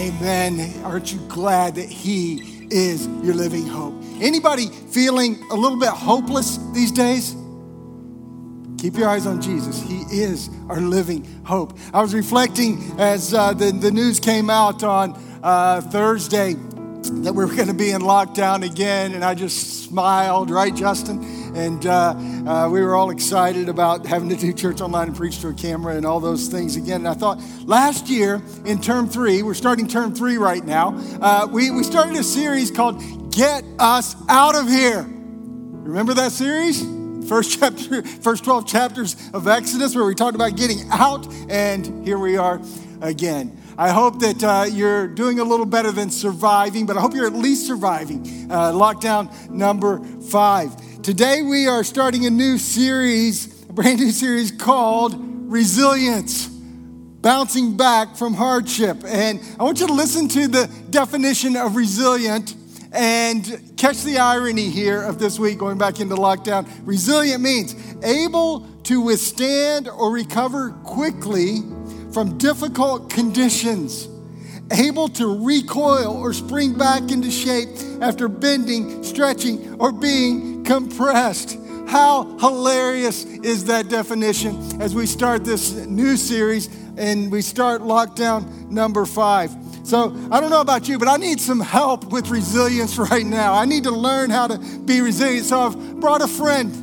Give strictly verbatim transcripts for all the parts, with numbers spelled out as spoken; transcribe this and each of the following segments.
Amen. Aren't you glad that he is your living hope? Anybody feeling a little bit hopeless these days? Keep your eyes on Jesus. He is our living hope. I was reflecting as uh, the, the news came out on uh, Thursday that we were going to be in lockdown again, and I just smiled, right, Justin? And uh, uh, we were all excited about having to do church online and preach to a camera and all those things again. And I thought last year in term three, we're starting term three right now, uh, we, we started a series called Get Us Out of Here. Remember that series? First chapter, first twelve chapters of Exodus, where we talked about getting out, and here we are again. I hope that uh, you're doing a little better than surviving, but I hope you're at least surviving. Uh, lockdown number five. Today we are starting a new series, a brand new series called Resilience, Bouncing Back from Hardship. And I want you to listen to the definition of resilient and catch the irony here of this week going back into lockdown. Resilient means able to withstand or recover quickly from difficult conditions, able to recoil or spring back into shape after bending, stretching, or being compressed. How hilarious is that definition as we start this new series and we start lockdown number five. So I don't know about you, but I need some help with resilience right now. I need to learn how to be resilient. So I've brought a friend.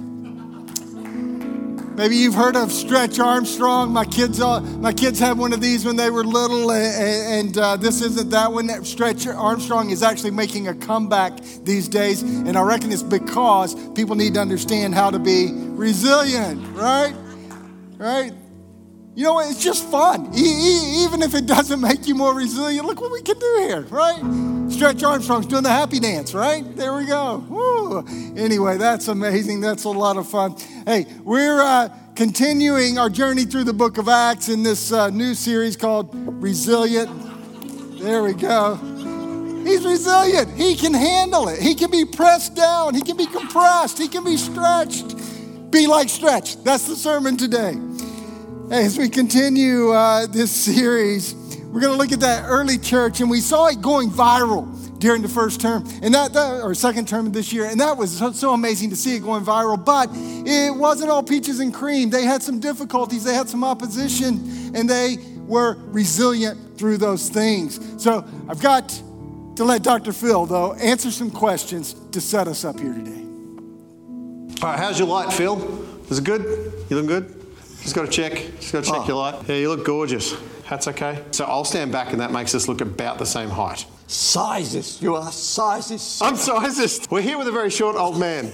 Maybe you've heard of Stretch Armstrong. My kids, uh, my kids had one of these when they were little, and, and uh, this isn't that one. Stretch Armstrong is actually making a comeback these days, and I reckon it's because people need to understand how to be resilient, right? Right? You know what? It's just fun. E- e- even if it doesn't make you more resilient, look what we can do here, right? Stretch Armstrong's doing the happy dance, right? There we go. Woo. Anyway, that's amazing. That's a lot of fun. Hey, we're uh, continuing our journey through the book of Acts in this uh, new series called Resilient. There we go. He's resilient. He can handle it. He can be pressed down. He can be compressed. He can be stretched. Be like Stretch. That's the sermon today. As we continue uh, this series, we're going to look at that early church, and we saw it going viral during the first term, and that, that or second term of this year, and that was so, so amazing to see it going viral. But it wasn't all peaches and cream. They had some difficulties, they had some opposition, and they were resilient through those things. So I've got to let Doctor Phil, though, answer some questions to set us up here today. All right, how's your light, Phil? Is it good? You look good? Just got to check. Just got to check oh. your light. Yeah, you look gorgeous. That's okay. So I'll stand back, and that makes us look about the same height. Sizest. You are sizest. I'm sizest. We're here with a very short old man.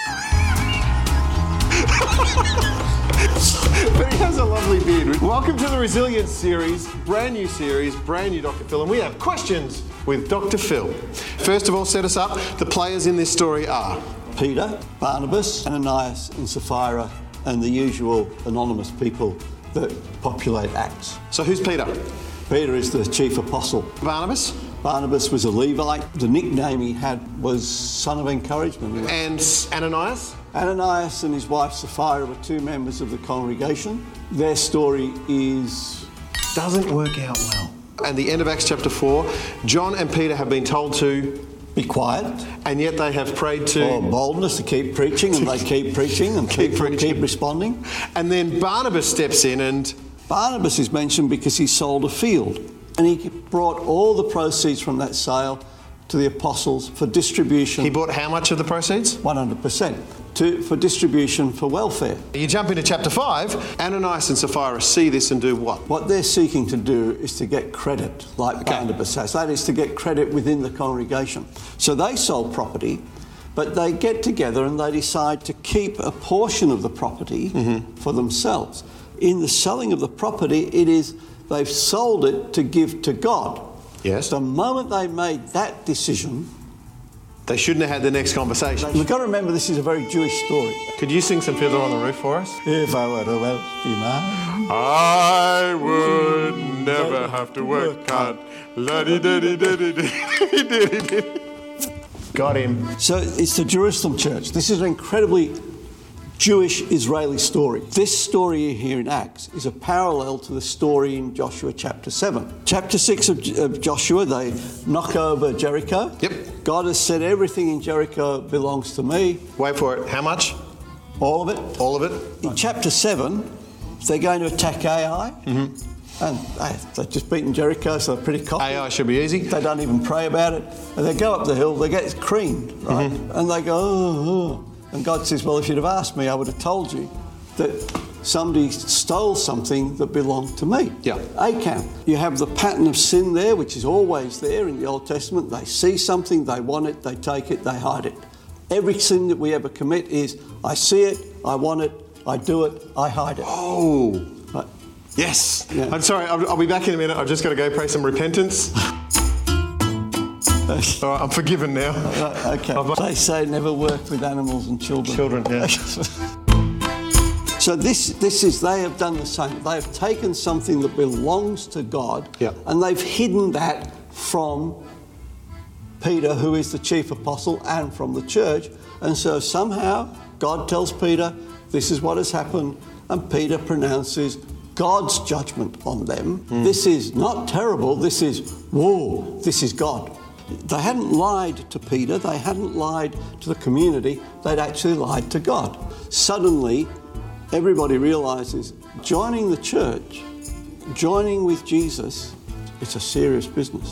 But he has a lovely beard. Welcome to the Resilience series, brand new series, brand new Doctor Phil, and we have questions with Doctor Phil. First of all, set us up. The players in this story are Peter, Barnabas, Ananias, and Sapphira, and the usual anonymous people that populate Acts. So who's Peter? Peter is the chief apostle. Barnabas? Barnabas was a Levite. The nickname he had was Son of Encouragement. And Ananias? Ananias and his wife Sapphira were two members of the congregation. Their story is... doesn't work out well. And the end of Acts chapter four, John and Peter have been told to... be quiet. And yet they have prayed to... oh, boldness to keep preaching, and they keep preaching, and keep, people preaching. keep responding. And then Barnabas steps in and... Barnabas is mentioned because he sold a field, and he brought all the proceeds from that sale to the apostles for distribution. He bought how much of the proceeds? one hundred percent. To, for distribution for welfare. You jump into chapter five, Ananias and Sapphira see this and do what? What they're seeking to do is to get credit, like okay. Barnabas has. That is to get credit within the congregation. So they sold property, but they get together and they decide to keep a portion of the property mm-hmm. for themselves. In the selling of the property, it is they've sold it to give to God. Yes. The moment they made that decision... they shouldn't have had the next conversation. We've got to remember this is a very Jewish story. Could you sing some Fiddler on the Roof for us? If I were a wealthy man, I would never have to work hard. La-di-da-di-da-di-da-di-da-di. Got him. So it's the Jerusalem church. This is an incredibly Jewish Israeli story. This story here in Acts is a parallel to the story in Joshua chapter seven. Chapter six of, of Joshua, they knock over Jericho. Yep. God has said everything in Jericho belongs to me. Wait for it. How much? All of it. All of it? In chapter seven, they're going to attack Ai. Mm-hmm. And they, they've just beaten Jericho, so they're pretty cocky. Ai should be easy. They don't even pray about it. And they go up the hill, they get creamed, right? Mm-hmm. And they go, oh, oh. And God says, well, if you'd have asked me, I would have told you that somebody stole something that belonged to me. Yeah. Achan. You have the pattern of sin there, which is always there in the Old Testament. They see something, they want it, they take it, they hide it. Every sin that we ever commit is, I see it, I want it, I do it, I hide it. Oh. Right. Yes. Yeah. I'm sorry, I'll, I'll be back in a minute. I've just got to go pray some repentance. All right, I'm forgiven now. Uh, okay. I've... They say never work with animals and children. Children, yeah. So this, this is, they have done the same. They have taken something that belongs to God, yeah. and they've hidden that from Peter, who is the chief apostle, and from the church. And so somehow God tells Peter, this is what has happened, and Peter pronounces God's judgment on them. Mm. This is not terrible, this is, whoa, this is God. They hadn't lied to Peter, they hadn't lied to the community, they'd actually lied to God. Suddenly, everybody realises joining the church, joining with Jesus, it's a serious business.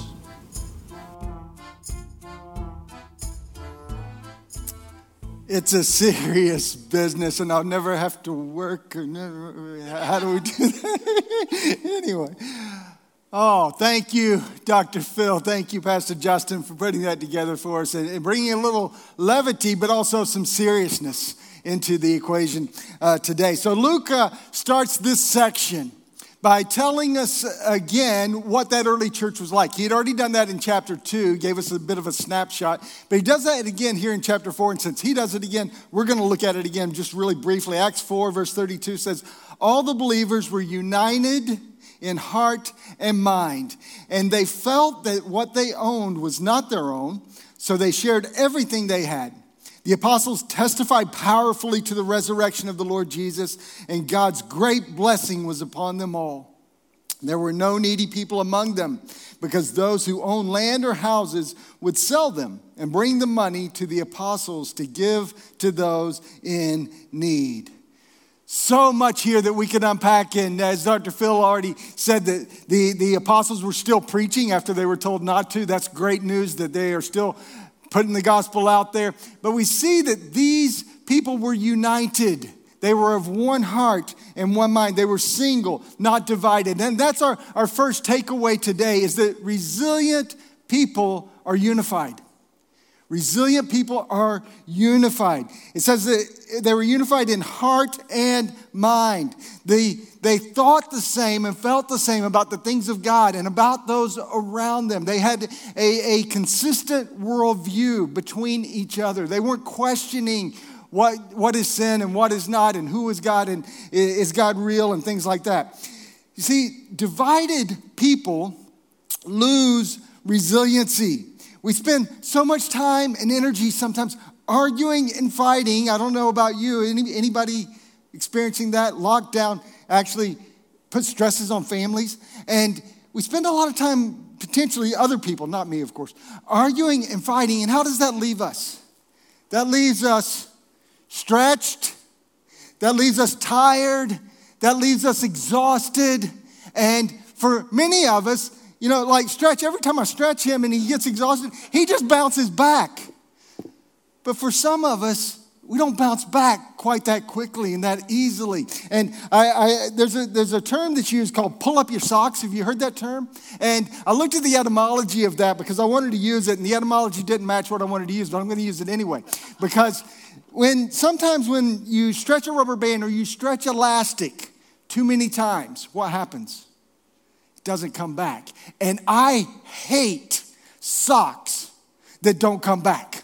It's a serious business, and I'll never have to work. Or never, how do we do that? Anyway. Oh, thank you, Doctor Phil. Thank you, Pastor Justin, for putting that together for us and bringing a little levity, but also some seriousness into the equation uh, today. So Luke uh, starts this section by telling us again what that early church was like. He had already done that in chapter two, gave us a bit of a snapshot, but he does that again here in chapter four. And since he does it again, we're going to look at it again just really briefly. Acts four, verse thirty-two says, all the believers were united in heart and mind, and they felt that what they owned was not their own, so they shared everything they had. The apostles testified powerfully to the resurrection of the Lord Jesus, and God's great blessing was upon them all. There were no needy people among them, because those who owned land or houses would sell them and bring the money to the apostles to give to those in need. So much here that we can unpack, and as Doctor Phil already said, that the, the apostles were still preaching after they were told not to. That's great news that they are still putting the gospel out there. But we see that these people were united. They were of one heart and one mind. They were single, not divided. And that's our, our first takeaway today, is that resilient people are unified. Resilient people are unified. It says that they were unified in heart and mind. They, they thought the same and felt the same about the things of God and about those around them. They had a, a consistent worldview between each other. They weren't questioning what, what is sin and what is not, and who is God and is God real and things like that. You see, divided people lose resiliency. We spend so much time and energy sometimes arguing and fighting. I don't know about you. Any, anybody experiencing that? Lockdown actually puts stresses on families. And we spend a lot of time, potentially other people, not me, of course, arguing and fighting. And how does that leave us? That leaves us stretched. That leaves us tired. That leaves us exhausted. And for many of us, you know, like Stretch, every time I stretch him and he gets exhausted, he just bounces back. But for some of us, we don't bounce back quite that quickly and that easily. And I, I, there's, a, there's a term that's used called pull up your socks. Have you heard that term? And I looked at the etymology of that because I wanted to use it, and the etymology didn't match what I wanted to use, but I'm going to use it anyway. Because when sometimes when you stretch a rubber band or you stretch elastic too many times, what happens? Doesn't come back. And I hate socks that don't come back.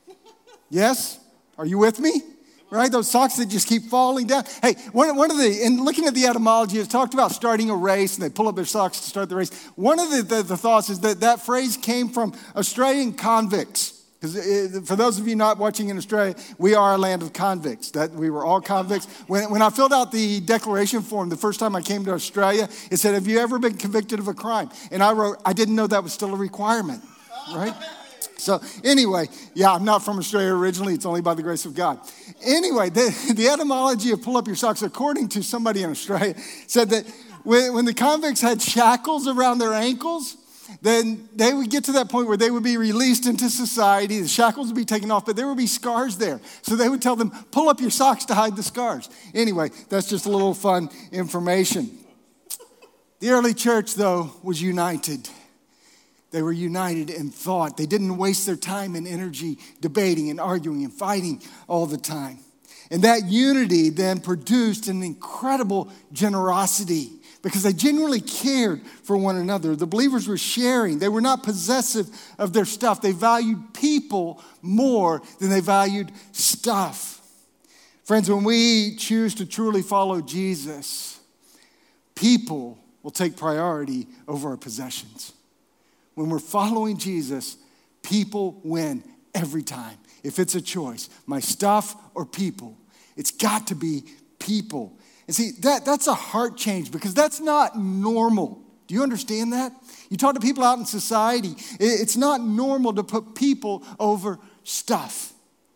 Yes? Are you with me? Right? Those socks that just keep falling down. Hey, one, one of the, in looking at the etymology, it's talked about starting a race and they pull up their socks to start the race. One of the, the, the thoughts is that that phrase came from Australian convicts Because for those of you not watching in Australia, we are a land of convicts. That we were all convicts. When, when I filled out the declaration form the first time I came to Australia, it said, have you ever been convicted of a crime? And I wrote, I didn't know that was still a requirement, right? So anyway, yeah, I'm not from Australia originally. It's only by the grace of God. Anyway, the, the etymology of pull up your socks, according to somebody in Australia, said that when, when the convicts had shackles around their ankles, then they would get to that point where they would be released into society. The shackles would be taken off, but there would be scars there. So they would tell them, pull up your socks to hide the scars. Anyway, that's just a little fun information. The early church, though, was united. They were united in thought. They didn't waste their time and energy debating and arguing and fighting all the time. And that unity then produced an incredible generosity because they genuinely cared for one another. The believers were sharing. They were not possessive of their stuff. They valued people more than they valued stuff. Friends, when we choose to truly follow Jesus, people will take priority over our possessions. When we're following Jesus, people win every time. If it's a choice, my stuff or people, it's got to be people. And see, that, that's a heart change because that's not normal. Do you understand that? You talk to people out in society, it's not normal to put people over stuff.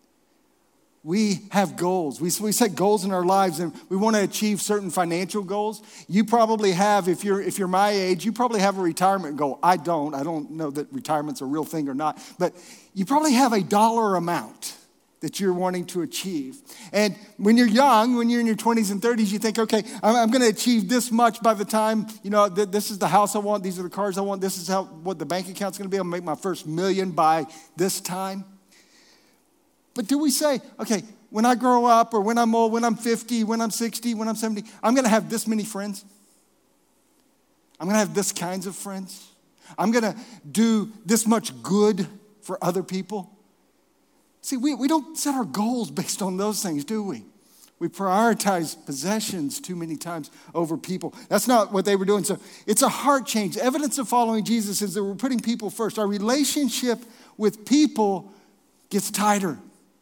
We have goals. We, we set goals in our lives and we want to achieve certain financial goals. You probably have, if you're, if you're my age, you probably have a retirement goal. I don't. I don't know that retirement's a real thing or not. But you probably have a dollar amount that you're wanting to achieve. And when you're young, when you're in your twenties and thirties, you think, okay, I'm, I'm going to achieve this much by the time, you know, th- this is the house I want, these are the cars I want, this is how what the bank account's going to be. I'm going to make my first million by this time. But do we say, okay, when I grow up or when I'm old, when I'm fifty, when I'm sixty, when I'm seventy, I'm going to have this many friends? I'm going to have this kinds of friends? I'm going to do this much good for other people? See, we, we don't set our goals based on those things, do we? We prioritize possessions too many times over people. That's not what they were doing. So it's a heart change. Evidence of following Jesus is that we're putting people first. Our relationship with people gets tighter.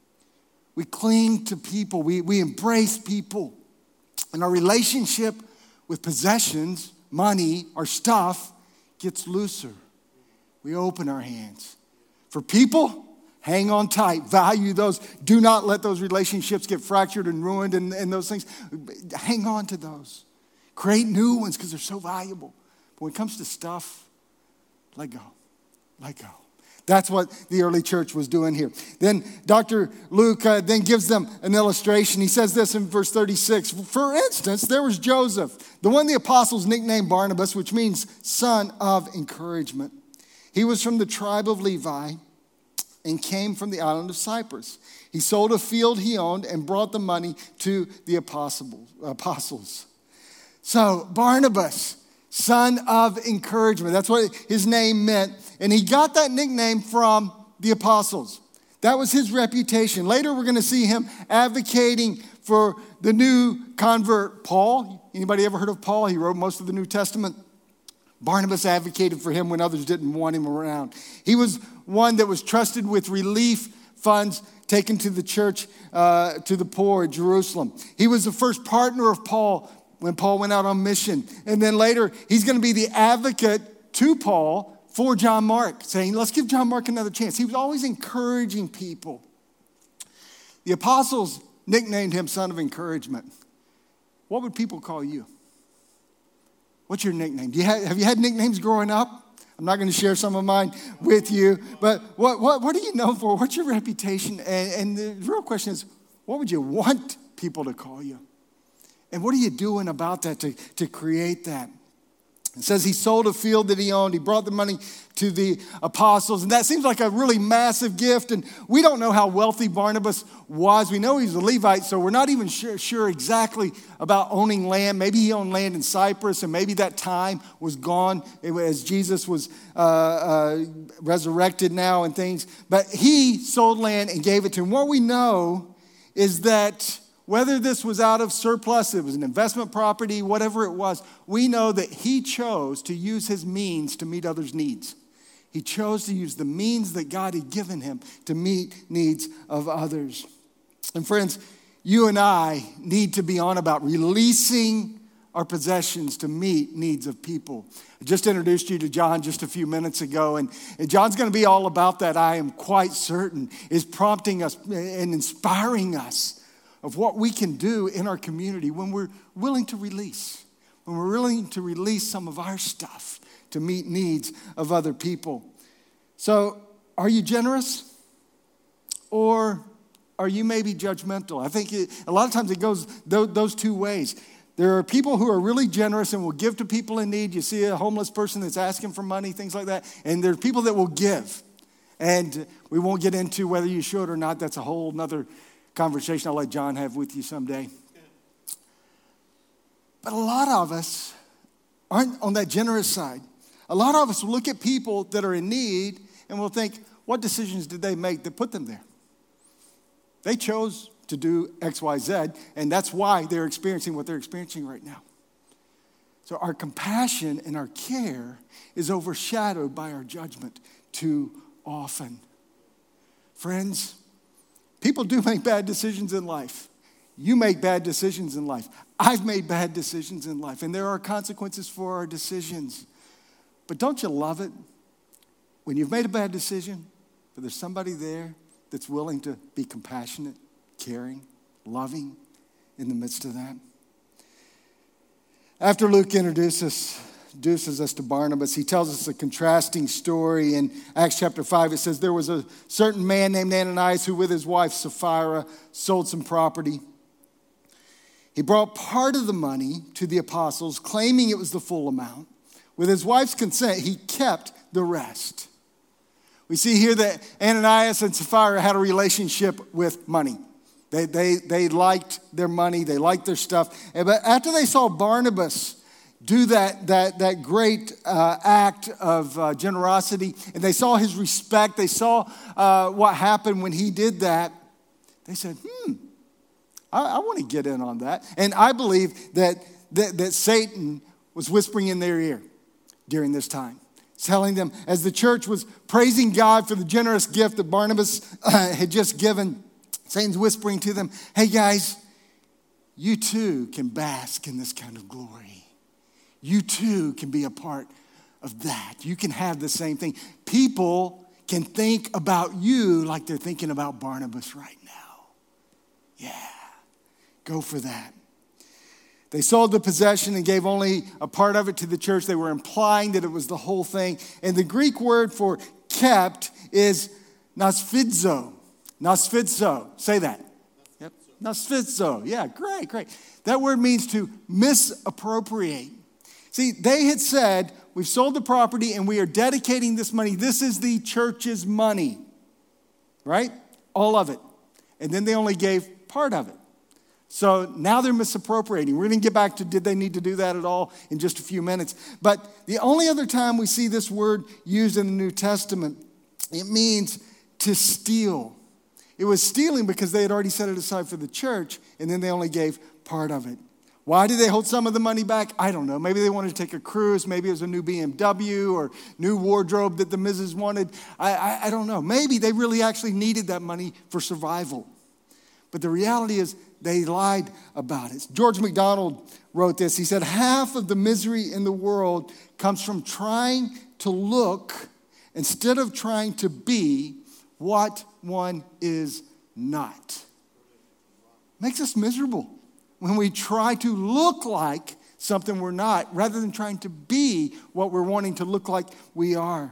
We cling to people. We, we embrace people. And our relationship with possessions, money, our stuff gets looser. We open our hands. For people, hang on tight. Value those. Do not let those relationships get fractured and ruined and, and those things. Hang on to those. Create new ones because they're so valuable. But when it comes to stuff, let go. Let go. That's what the early church was doing here. Then Doctor Luke uh, then gives them an illustration. He says this in verse thirty-six. For instance, there was Joseph, the one the apostles nicknamed Barnabas, which means son of encouragement. He was from the tribe of Levi and came from the island of Cyprus. He sold a field he owned and brought the money to the apostles. So Barnabas, son of encouragement. That's what his name meant. And he got that nickname from the apostles. That was his reputation. Later, we're going to see him advocating for the new convert, Paul. Anybody ever heard of Paul? He wrote most of the New Testament. Barnabas advocated for him when others didn't want him around. He was one that was trusted with relief funds taken to the church, uh, to the poor at Jerusalem. He was the first partner of Paul when Paul went out on mission. And then later, he's going to be the advocate to Paul for John Mark, saying, let's give John Mark another chance. He was always encouraging people. The apostles nicknamed him son of encouragement. What would people call you? What's your nickname? Do you have, have you had nicknames growing up? I'm not going to share some of mine with you, but what what, what are you known for? What's your reputation? And, and the real question is, what would you want people to call you? And what are you doing about that to, to create that? It says he sold a field that he owned. He brought the money to the apostles. And that seems like a really massive gift. And we don't know how wealthy Barnabas was. We know he's a Levite, so we're not even sure, sure exactly about owning land. Maybe he owned land in Cyprus, and maybe that time was gone as Jesus was uh, uh, resurrected now and things. But he sold land and gave it to him. What we know is that whether this was out of surplus, it was an investment property, whatever it was, we know that he chose to use his means to meet others' needs. He chose to use the means that God had given him to meet needs of others. And friends, you and I need to be on about releasing our possessions to meet needs of people. I just introduced you to John just a few minutes ago, and, and John's going to be all about that, I am quite certain, is prompting us and inspiring us of what we can do in our community when we're willing to release, when we're willing to release some of our stuff to meet needs of other people. So, are you generous? Or are you maybe judgmental? I think it, a lot of times it goes th- those two ways. There are people who are really generous and will give to people in need. You see a homeless person that's asking for money, things like that. And there are people that will give. And we won't get into whether you should or not. That's a whole nother conversation I'll let John have with you someday. But a lot of us aren't on that generous side. A lot of us will look at people that are in need and we'll think, what decisions did they make that put them there? They chose to do X, Y, Z, and that's why they're experiencing what they're experiencing right now. So our compassion and our care is overshadowed by our judgment too often. Friends, people do make bad decisions in life. You make bad decisions in life. I've made bad decisions in life, and there are consequences for our decisions. But don't you love it when you've made a bad decision, but there's somebody there that's willing to be compassionate, caring, loving in the midst of that? After Luke introduces, introduces us to Barnabas, he tells us a contrasting story. In Acts chapter five, it says, there was a certain man named Ananias who with his wife Sapphira sold some property. He brought part of the money to the apostles, claiming it was the full amount. With his wife's consent, he kept the rest. We see here that Ananias and Sapphira had a relationship with money. They, they, they liked their money. They liked their stuff. But after they saw Barnabas do that, that, that great uh, act of uh, generosity, and they saw his respect, they saw uh, what happened when he did that, they said, hmm, I, I want to get in on that. And I believe that, that, that Satan was whispering in their ear during this time, telling them, as the church was praising God for the generous gift that Barnabas uh, had just given, Satan's whispering to them, hey guys, you too can bask in this kind of glory. You too can be a part of that. You can have the same thing. People can think about you like they're thinking about Barnabas right now. Yeah, go for that. They sold the possession and gave only a part of it to the church. They were implying that it was the whole thing. And the Greek word for kept is nosfidzo. Nosfidzo. Say that. Yep. Nosfidzo. Yeah, great, great. That word means to misappropriate. See, they had said, we've sold the property and we are dedicating this money. This is the church's money. Right? All of it. And then they only gave part of it. So now they're misappropriating. We're going to get back to did they need to do that at all in just a few minutes. But the only other time we see this word used in the New Testament, it means to steal. It was stealing because they had already set it aside for the church, and then they only gave part of it. Why did they hold some of the money back? I don't know. Maybe they wanted to take a cruise. Maybe it was a new B M W or new wardrobe that the missus wanted. I, I, I don't know. Maybe they really actually needed that money for survival. But the reality is they lied about it. George MacDonald wrote this. He said, half of the misery in the world comes from trying to look instead of trying to be what one is not. Makes us miserable when we try to look like something we're not rather than trying to be what we're wanting to look like we are.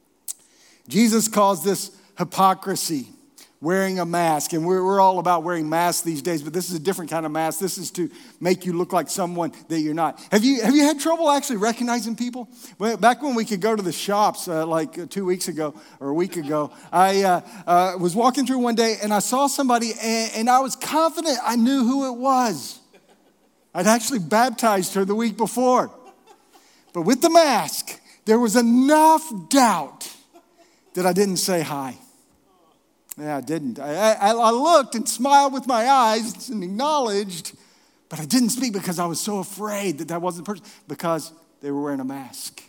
Jesus calls this hypocrisy. Wearing a mask, and we're, we're all about wearing masks these days, but this is a different kind of mask. This is to make you look like someone that you're not. Have you have you had trouble actually recognizing people? Well, back when we could go to the shops, uh, like two weeks ago or a week ago, I uh, uh, was walking through one day, and I saw somebody, and, and I was confident I knew who it was. I'd actually baptized her the week before. But with the mask, there was enough doubt that I didn't say hi. Yeah, I didn't. I, I, I looked and smiled with my eyes and acknowledged, but I didn't speak because I was so afraid that that wasn't the person, because they were wearing a mask.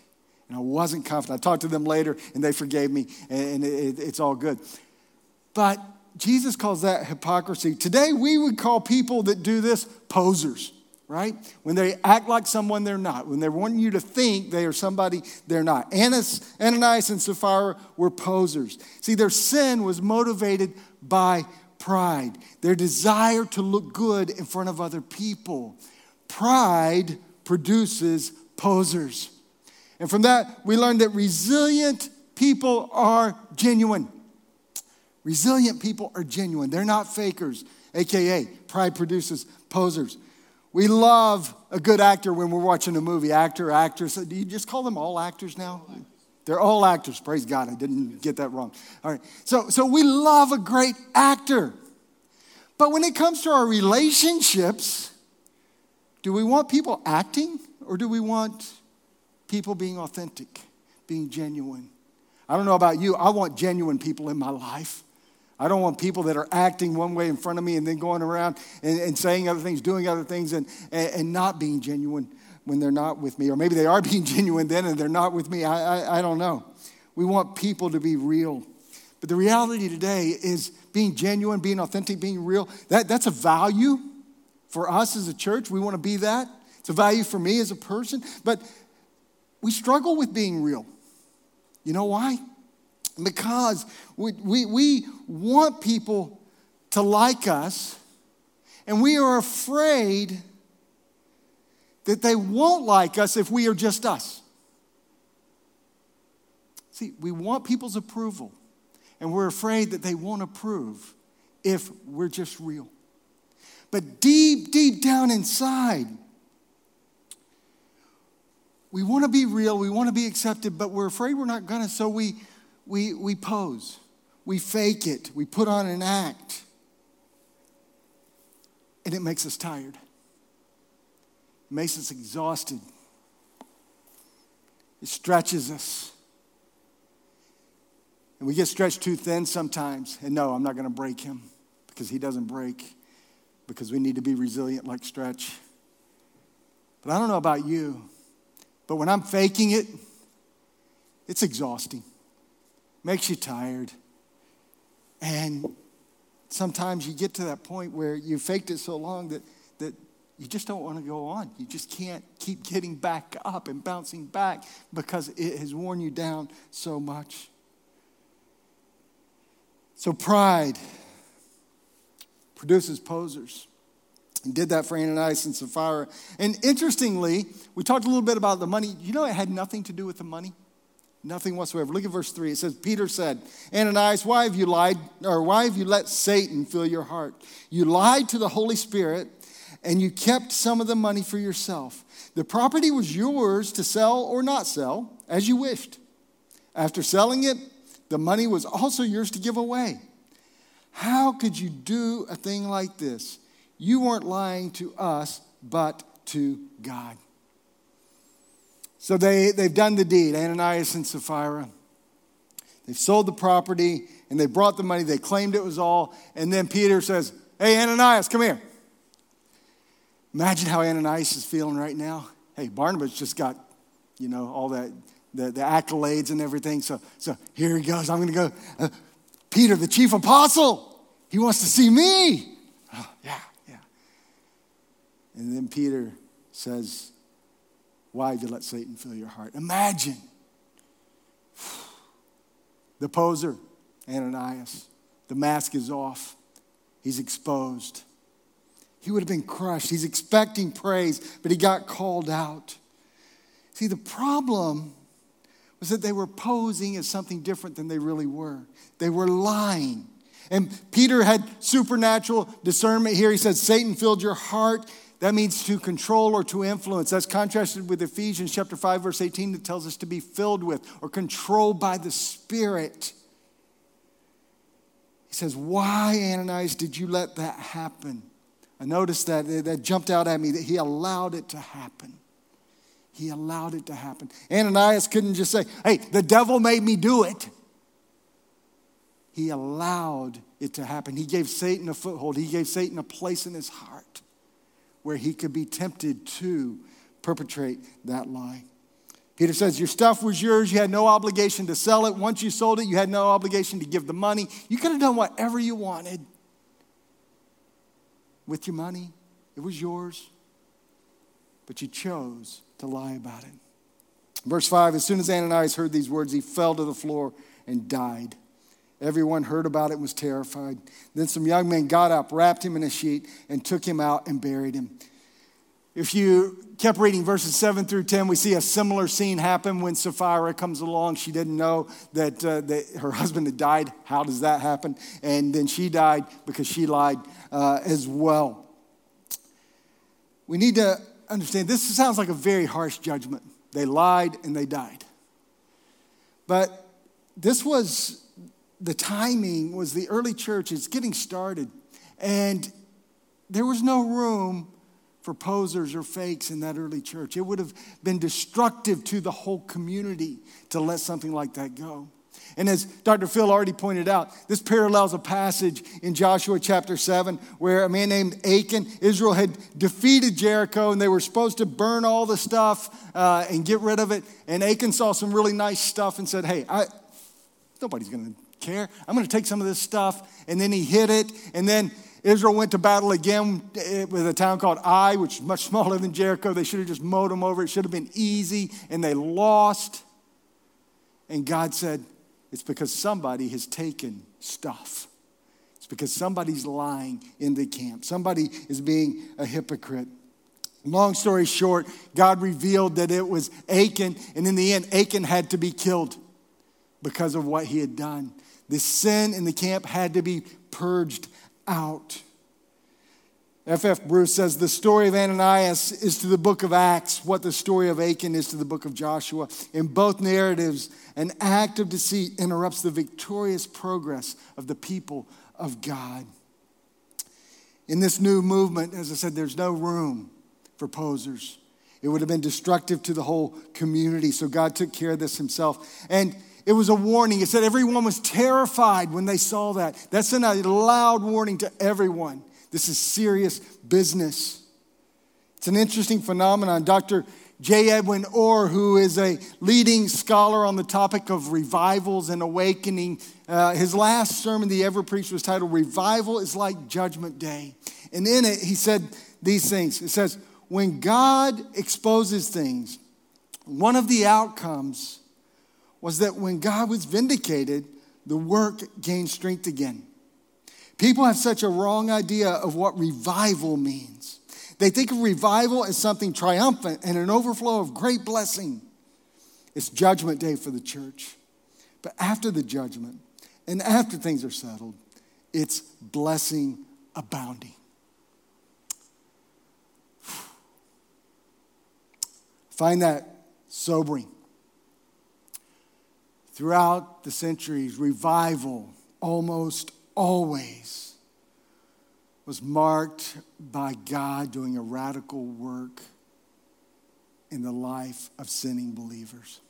And I wasn't confident. I talked to them later, and they forgave me, and it, it's all good. But Jesus calls that hypocrisy. Today, we would call people that do this posers, right? When they act like someone they're not. When they want you to think they are somebody they're not. Annas, Ananias and Sapphira were posers. See, their sin was motivated by pride. Their desire to look good in front of other people. Pride produces posers. And from that, we learned that resilient people are genuine. Resilient people are genuine. They're not fakers, A K A pride produces posers. We love a good actor when we're watching a movie. Actor, actress. Do you just call them all actors now? They're all actors. Praise God. I didn't get that wrong. All right. So, so we love a great actor. But when it comes to our relationships, do we want people acting or do we want people being authentic, being genuine? I don't know about you. I want genuine people in my life. I don't want people that are acting one way in front of me and then going around and, and saying other things, doing other things, and, and, and not being genuine when they're not with me. Or maybe they are being genuine then and they're not with me. I, I, I don't know. We want people to be real. But the reality today is being genuine, being authentic, being real, that, that's a value for us as a church. We want to be that. It's a value for me as a person. But we struggle with being real. You know why? Because we, we, we want people to like us, and we are afraid that they won't like us if we are just us. See, we want people's approval, and we're afraid that they won't approve if we're just real. But deep, deep down inside, we want to be real, we want to be accepted, but we're afraid we're not going to, so we, we, we pose. We fake it. We put on an act. And it makes us tired. It makes us exhausted. It stretches us. And we get stretched too thin sometimes. And no, I'm not going to break him because he doesn't break, because we need to be resilient like Stretch. But I don't know about you, but when I'm faking it, it's exhausting. Makes you tired. And sometimes you get to that point where you faked it so long that, that you just don't want to go on. You just can't keep getting back up and bouncing back because it has worn you down so much. So pride produces posers. He did that for Ananias and Sapphira. And interestingly, we talked a little bit about the money. You know, it had nothing to do with the money. Nothing whatsoever. Look at verse three. It says, Peter said, Ananias, why have you lied, or why have you let Satan fill your heart? You lied to the Holy Spirit, and you kept some of the money for yourself. The property was yours to sell or not sell, as you wished. After selling it, the money was also yours to give away. How could you do a thing like this? You weren't lying to us, but to God. So they, they've done the deed, Ananias and Sapphira. They've sold the property, and they brought the money. They claimed it was all. And then Peter says, hey, Ananias, come here. Imagine how Ananias is feeling right now. Hey, Barnabas just got, you know, all that, the, the accolades and everything. So, so here he goes. I'm going to go. Uh, Peter, the chief apostle, he wants to see me. Oh, yeah, yeah. And then Peter says, why have you let Satan fill your heart? Imagine the poser, Ananias. The mask is off. He's exposed. He would have been crushed. He's expecting praise, but he got called out. See, the problem was that they were posing as something different than they really were. They were lying. And Peter had supernatural discernment here. He said, Satan filled your heart. That means to control or to influence. That's contrasted with Ephesians chapter five, verse eighteen, that tells us to be filled with or controlled by the Spirit. He says, why, Ananias, did you let that happen? I noticed that, that jumped out at me, that he allowed it to happen. He allowed it to happen. Ananias couldn't just say, hey, the devil made me do it. He allowed it to happen. He gave Satan a foothold. He gave Satan a place in his heart where he could be tempted to perpetrate that lie. Peter says, your stuff was yours. You had no obligation to sell it. Once you sold it, you had no obligation to give the money. You could have done whatever you wanted with your money. It was yours. But you chose to lie about it. Verse five, as soon as Ananias heard these words, he fell to the floor and died. Everyone heard about it and was terrified. Then some young men got up, wrapped him in a sheet, and took him out and buried him. If you kept reading verses seven through ten, we see a similar scene happen when Sapphira comes along. She didn't know that, uh, that her husband had died. How does that happen? And then she died because she lied uh, as well. We need to understand, this sounds like a very harsh judgment. They lied and they died. But this was, the timing was the early church is getting started. And there was no room for posers or fakes in that early church. It would have been destructive to the whole community to let something like that go. And as Doctor Phil already pointed out, this parallels a passage in Joshua chapter seven where a man named Achan, Israel had defeated Jericho and they were supposed to burn all the stuff uh, and get rid of it. And Achan saw some really nice stuff and said, hey, I, nobody's going to care. I'm going to take some of this stuff. And then he hid it. And then Israel went to battle again with a town called Ai, which is much smaller than Jericho. They should have just mowed them over. It should have been easy. And they lost. And God said, it's because somebody has taken stuff. It's because somebody's lying in the camp. Somebody is being a hypocrite. Long story short, God revealed that it was Achan. And in the end, Achan had to be killed because of what he had done. The sin in the camp had to be purged out. F F Bruce says the story of Ananias is to the book of Acts what the story of Achan is to the book of Joshua. In both narratives, an act of deceit interrupts the victorious progress of the people of God. In this new movement, as I said, there's no room for posers. It would have been destructive to the whole community, so God took care of this himself. And it was a warning. It said everyone was terrified when they saw that. That's a loud warning to everyone. This is serious business. It's an interesting phenomenon. Doctor J. Edwin Orr, who is a leading scholar on the topic of revivals and awakening, uh, his last sermon that he ever preached was titled, Revival is Like Judgment Day. And in it, he said these things. It says, when God exposes things, one of the outcomes was that when God was vindicated, the work gained strength again. People have such a wrong idea of what revival means. They think of revival as something triumphant and an overflow of great blessing. It's judgment day for the church. But after the judgment and after things are settled, it's blessing abounding. Find that sobering. Throughout the centuries, revival almost always was marked by God doing a radical work in the life of sinning believers.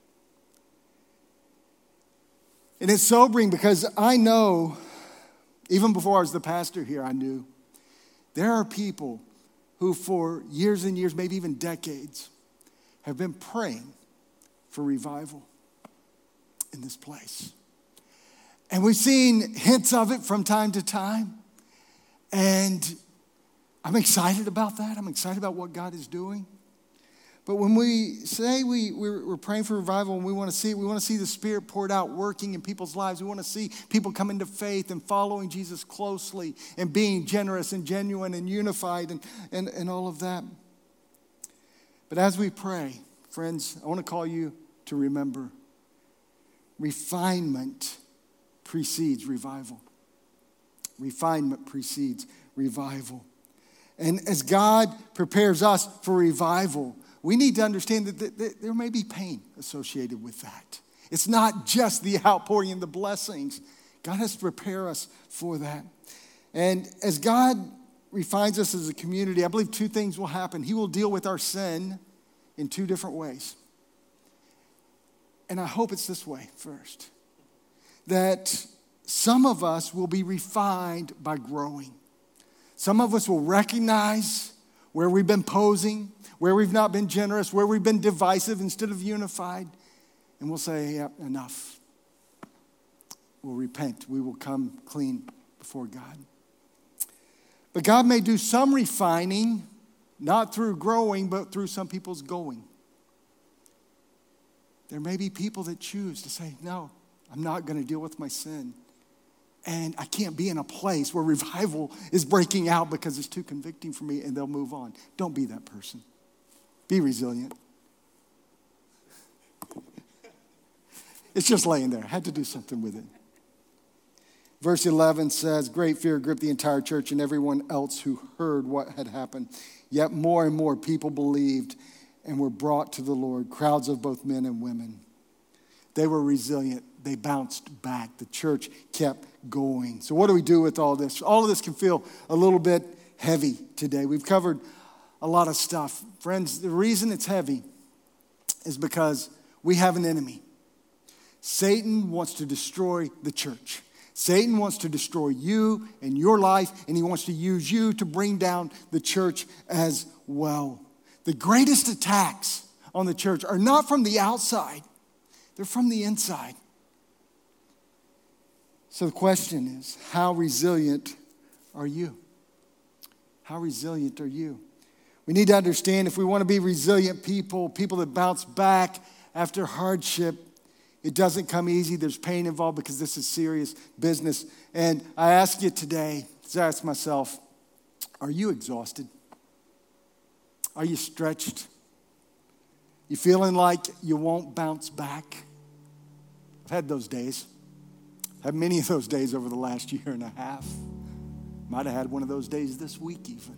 And it's sobering because I know, even before I was the pastor here, I knew there are people who for years and years, maybe even decades, have been praying for revival in this place. And we've seen hints of it from time to time. And I'm excited about that. I'm excited about what God is doing. But when we say we, we're, we're praying for revival and we want to see it, we want to see the Spirit poured out working in people's lives. We want to see people come into faith and following Jesus closely and being generous and genuine and unified and, and, and all of that. But as we pray, friends, I want to call you to remember refinement precedes revival. Refinement precedes revival. And as God prepares us for revival, we need to understand that there may be pain associated with that. It's not just the outpouring and the blessings. God has to prepare us for that. And as God refines us as a community, I believe two things will happen. He will deal with our sin in two different ways. And I hope it's this way first. That some of us will be refined by growing. Some of us will recognize where we've been posing, where we've not been generous, where we've been divisive instead of unified. And we'll say, yeah, enough. We'll repent. We will come clean before God. But God may do some refining, not through growing, but through some people's going. There may be people that choose to say, no, I'm not going to deal with my sin. And I can't be in a place where revival is breaking out because it's too convicting for me, and they'll move on. Don't be that person. Be resilient. It's just laying there. I had to do something with it. Verse eleven says, great fear gripped the entire church and everyone else who heard what had happened. Yet more and more people believed and were brought to the Lord, crowds of both men and women. They were resilient. They bounced back. The church kept going. So what do we do with all this? All of this can feel a little bit heavy today. We've covered a lot of stuff. Friends, the reason it's heavy is because we have an enemy. Satan wants to destroy the church. Satan wants to destroy you and your life, and he wants to use you to bring down the church as well. The greatest attacks on the church are not from the outside. They're from the inside. So the question is, how resilient are you? How resilient are you? We need to understand if we want to be resilient people, people that bounce back after hardship, it doesn't come easy. There's pain involved because this is serious business. And I ask you today, as I ask myself, are you exhausted? Are you stretched? You feeling like you won't bounce back? I've had those days. I've had many of those days over the last year and a half. Might have had one of those days this week even.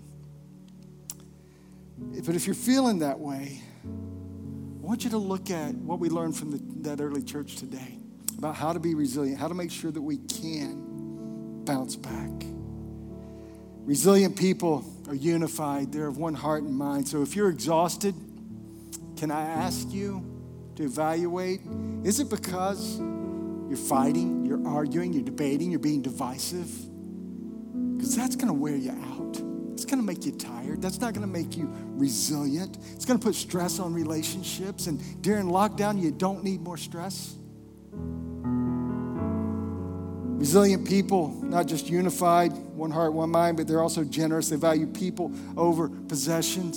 But if you're feeling that way, I want you to look at what we learned from the, that early church today about how to be resilient, how to make sure that we can bounce back. Resilient people are unified. They're of one heart and mind. So if you're exhausted, can I ask you to evaluate, is it because you're fighting, you're arguing, you're debating, you're being divisive? Because that's going to wear you out. It's going to make you tired. That's not going to make you resilient. It's going to put stress on relationships. And during lockdown, you don't need more stress. Resilient people, not just unified, one heart, one mind, but they're also generous. They value people over possessions.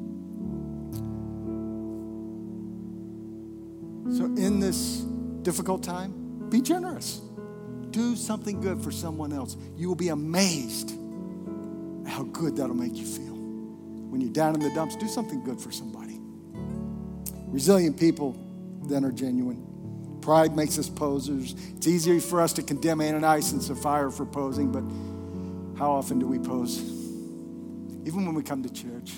So in this difficult time, be generous. Do something good for someone else. You will be amazed how good that'll make you feel. When you're down in the dumps, do something good for somebody. Resilient people then are genuine. Pride makes us posers. It's easier for us to condemn Ananias and Sapphira for posing, but how often do we pose? Even when we come to church.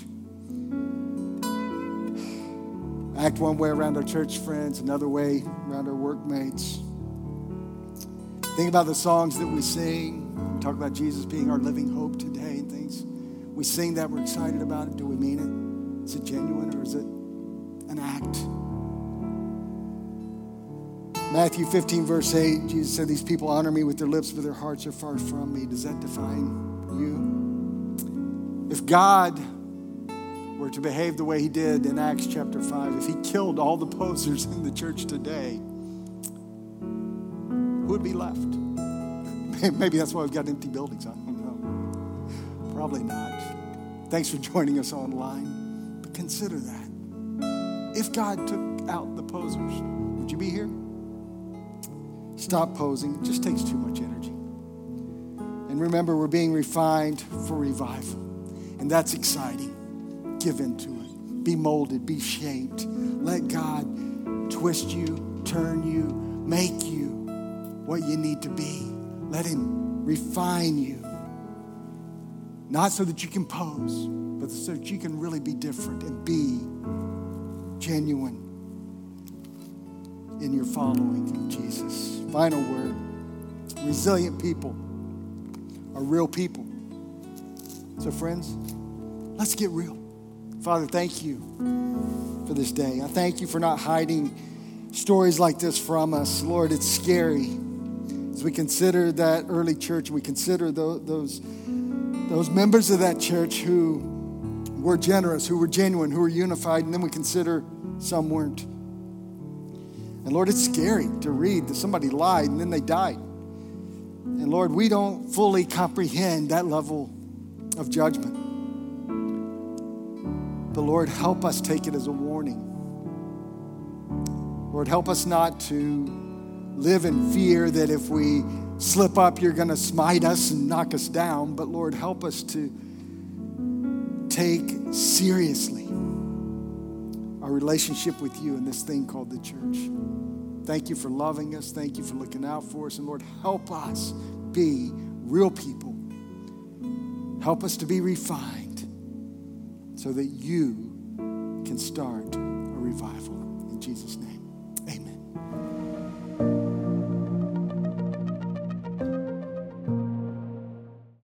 Act one way around our church friends, another way around our workmates. Think about the songs that we sing. We talk about Jesus being our living hope today and things. We sing that, we're excited about it. Do we mean it? Is it genuine or is it an act? Matthew fifteen, verse eight, Jesus said, these people honor me with their lips, but their hearts are far from me. Does that define you? If God were to behave the way he did in Acts chapter five, if he killed all the posers in the church today, who would be left? Maybe that's why we've got empty buildings. I don't know. Probably not. Thanks for joining us online. But consider that. If God took out the posers, would you be here? Stop posing. It just takes too much energy. And remember, we're being refined for revival. And that's exciting. Give into it. Be molded. Be shaped. Let God twist you, turn you, make you what you need to be. Let him refine you. Not so that you can pose, but so that you can really be different and be genuine in your following of Jesus. Final word. Resilient people are real people. So friends, let's get real. Father, thank you for this day. I thank you for not hiding stories like this from us. Lord, it's scary. As we consider that early church, we consider those, those, those members of that church who were generous, who were genuine, who were unified, and then we consider some weren't. And Lord, it's scary to read that somebody lied and then they died. And Lord, we don't fully comprehend that level of judgment. But Lord, help us take it as a warning. Lord, help us not to live in fear that if we slip up, you're going to smite us and knock us down. But Lord, help us to take seriously our relationship with you in this thing called the church. Thank you for loving us. Thank you for looking out for us. And Lord, help us be real people. Help us to be refined so that you can start a revival. In Jesus' name.